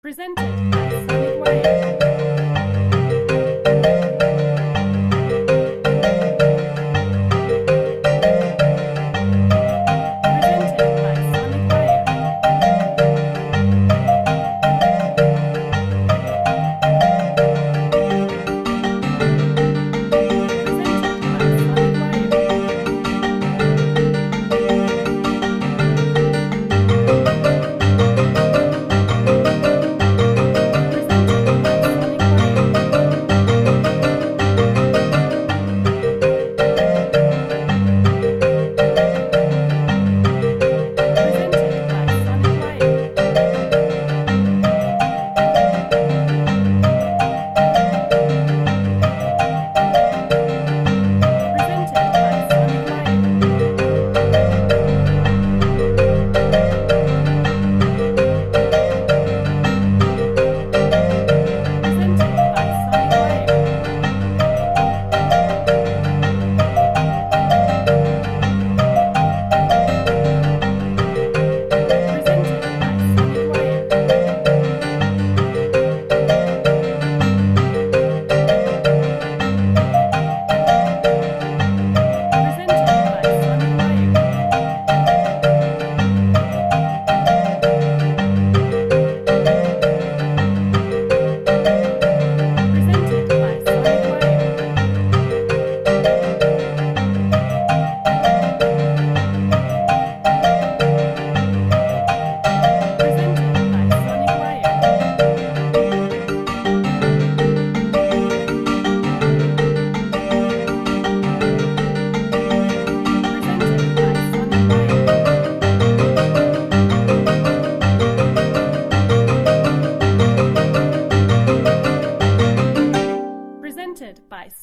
Presented by Sonic Wire. Presented by Sonic Wire. Presented by Sonic Wire. Presented by Sonic Wire. Presented by Sonic Wire. Presented by Sonic Wire. Presented by Sonic Wire. Presented by Sonic Wire. Presented by Sonic Wire. Presented by Sonic Wire. Presented by Sonic Wire. Presented by Sonic Wire. Presented by